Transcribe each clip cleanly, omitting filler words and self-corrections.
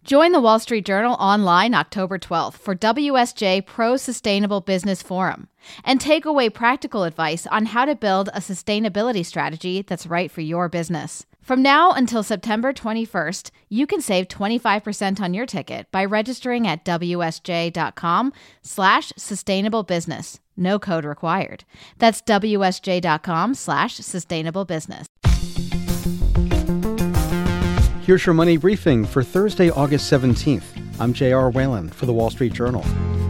Join the Wall Street Journal online October 12th for WSJ Pro Sustainable Business Forum and take away practical advice on how to build a sustainability strategy that's right for your business. From now until September 21st, you can save 25% on your ticket by registering at wsj.com/sustainablebusiness. No code required. That's wsj.com/sustainablebusiness. Here's your money briefing for Thursday, August 17th. I'm J.R. Whalen for The Wall Street Journal.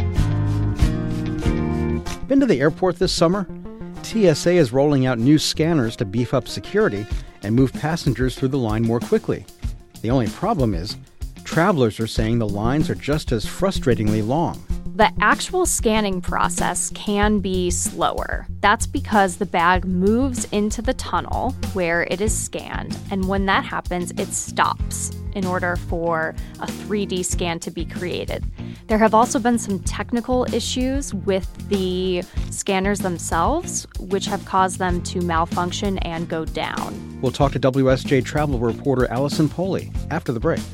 Been to the airport this summer? TSA is rolling out new scanners to beef up security and move passengers through the line more quickly. The only problem is, travelers are saying the lines are just as frustratingly long. The actual scanning process can be slower. That's because the bag moves into the tunnel where it is scanned, and when that happens, it stops in order for a 3D scan to be created. There have also been some technical issues with the scanners themselves, which have caused them to malfunction and go down. We'll talk to WSJ travel reporter Allison Poley after the break.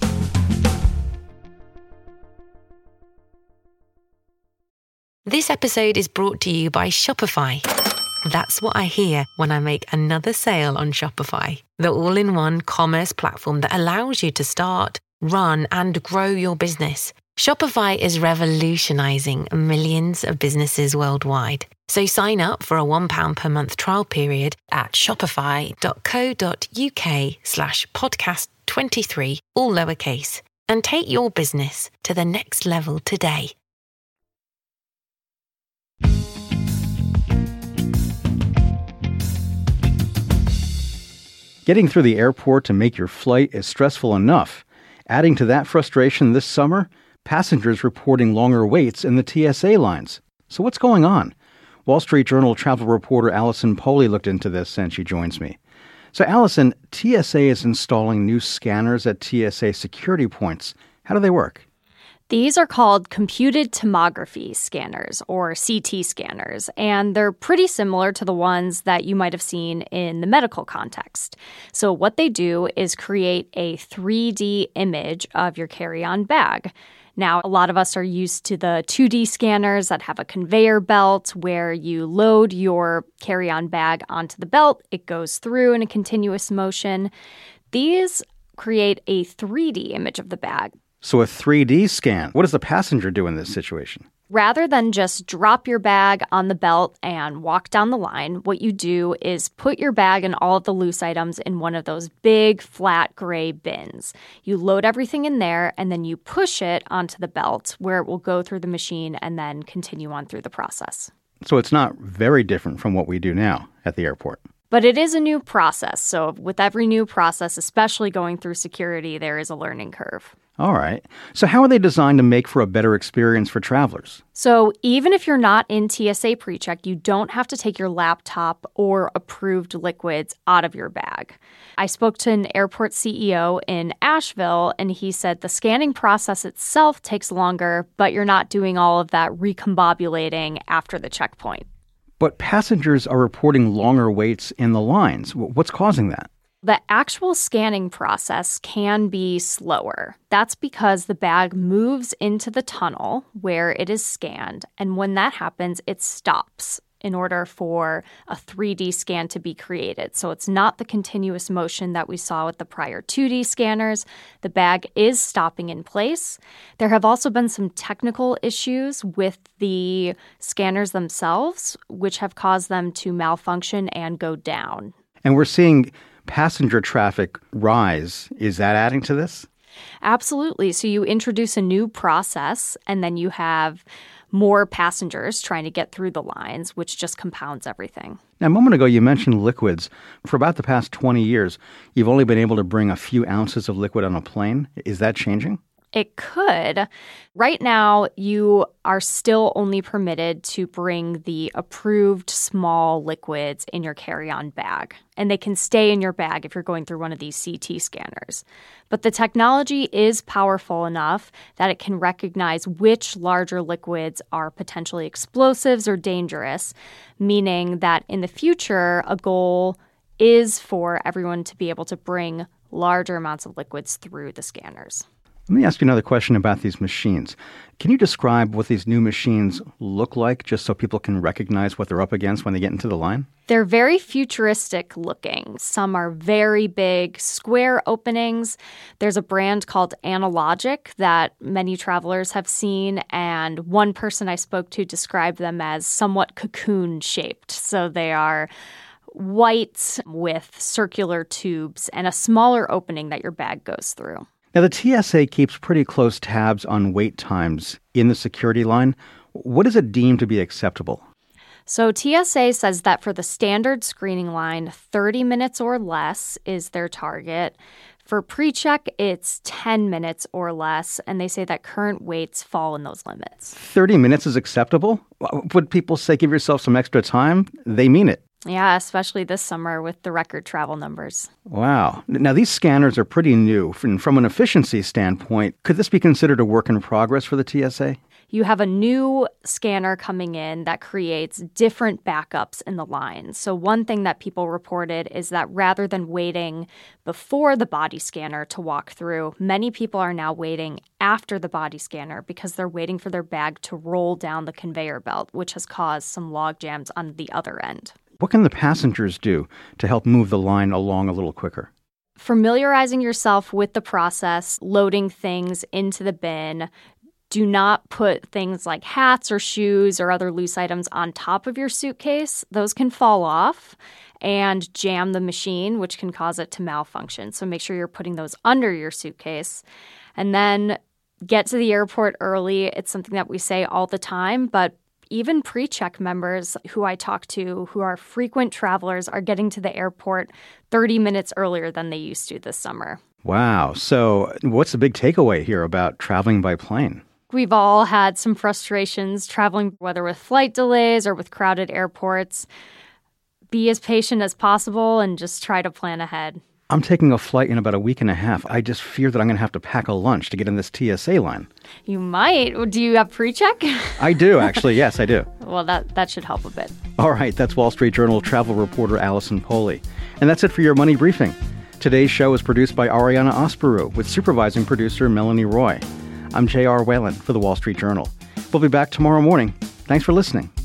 This episode is brought to you by Shopify. That's what I hear when I make another sale on Shopify, the all-in-one commerce platform that allows you to start, run, and grow your business. Shopify is revolutionizing millions of businesses worldwide. So sign up for a £1 per month trial period at shopify.co.uk/podcast23, all lowercase, and take your business to the next level today. Getting through the airport to make your flight is stressful enough. Adding to that frustration this summer, passengers reporting longer waits in the TSA lines. So what's going on? Wall Street Journal travel reporter Allison Poley looked into this and she joins me. So Allison, TSA is installing new scanners at TSA security points. How do they work? These are called computed tomography scanners, or CT scanners, and they're pretty similar to the ones that you might have seen in the medical context. So what they do is create a 3D image of your carry-on bag. Now, a lot of us are used to the 2D scanners that have a conveyor belt where you load your carry-on bag onto the belt. It goes through in a continuous motion. These create a 3D image of the bag. So a 3D scan. What does the passenger do in this situation? Rather than just drop your bag on the belt and walk down the line, what you do is put your bag and all of the loose items in one of those big, flat, gray bins. You load everything in there, and then you push it onto the belt where it will go through the machine and then continue on through the process. So it's not very different from what we do now at the airport. But it is a new process. So with every new process, especially going through security, there is a learning curve. All right. So how are they designed to make for a better experience for travelers? So even if you're not in TSA PreCheck, you don't have to take your laptop or approved liquids out of your bag. I spoke to an airport CEO in Asheville, and he said the scanning process itself takes longer, but you're not doing all of that recombobulating after the checkpoint. But passengers are reporting longer waits in the lines. What's causing that? The actual scanning process can be slower. That's because the bag moves into the tunnel where it is scanned, and when that happens, it stops in order for a 3D scan to be created. So it's not the continuous motion that we saw with the prior 2D scanners. The bag is stopping in place. There have also been some technical issues with the scanners themselves, which have caused them to malfunction and go down. And we're seeing passenger traffic rise. Is that adding to this? Absolutely. So you introduce a new process, and then you have more passengers trying to get through the lines, which just compounds everything. Now, a moment ago, you mentioned liquids. For about the past 20 years, you've only been able to bring a few ounces of liquid on a plane. Is that changing? It could. Right now, you are still only permitted to bring the approved small liquids in your carry-on bag, and they can stay in your bag if you're going through one of these CT scanners. But the technology is powerful enough that it can recognize which larger liquids are potentially explosives or dangerous, meaning that in the future, a goal is for everyone to be able to bring larger amounts of liquids through the scanners. Let me ask you another question about these machines. Can you describe what these new machines look like, just so people can recognize what they're up against when they get into the line? They're very futuristic looking. Some are very big, square openings. There's a brand called Analogic that many travelers have seen, and one person I spoke to described them as somewhat cocoon-shaped. So they are white with circular tubes and a smaller opening that your bag goes through. Now, the TSA keeps pretty close tabs on wait times in the security line. What is it deemed to be acceptable? So TSA says that for the standard screening line, 30 minutes or less is their target. For pre-check, it's 10 minutes or less, and they say that current waits fall in those limits. 30 minutes is acceptable? Would people say give yourself some extra time? They mean it. Yeah, especially this summer with the record travel numbers. Wow. Now, these scanners are pretty new. From an efficiency standpoint, could this be considered a work in progress for the TSA? You have a new scanner coming in that creates different backups in the line. So one thing that people reported is that rather than waiting before the body scanner to walk through, many people are now waiting after the body scanner because they're waiting for their bag to roll down the conveyor belt, which has caused some log jams on the other end. What can the passengers do to help move the line along a little quicker? Familiarizing yourself with the process, loading things into the bin. Do not put things like hats or shoes or other loose items on top of your suitcase. Those can fall off and jam the machine, which can cause it to malfunction. So make sure you're putting those under your suitcase. And then get to the airport early. It's something that we say all the time, but even pre-check members who I talk to who are frequent travelers are getting to the airport 30 minutes earlier than they used to this summer. Wow. So what's the big takeaway here about traveling by plane? We've all had some frustrations traveling, whether with flight delays or with crowded airports. Be as patient as possible and just try to plan ahead. I'm taking a flight in about a week and a half. I just fear that I'm going to have to pack a lunch to get in this TSA line. You might. Do you have pre-check? I do, actually. Yes, I do. Well, that should help a bit. All right. That's Wall Street Journal travel reporter Allison Poley. And that's it for your Money Briefing. Today's show is produced by Ariana Osperu with supervising producer Melanie Roy. I'm J.R. Whalen for the Wall Street Journal. We'll be back tomorrow morning. Thanks for listening.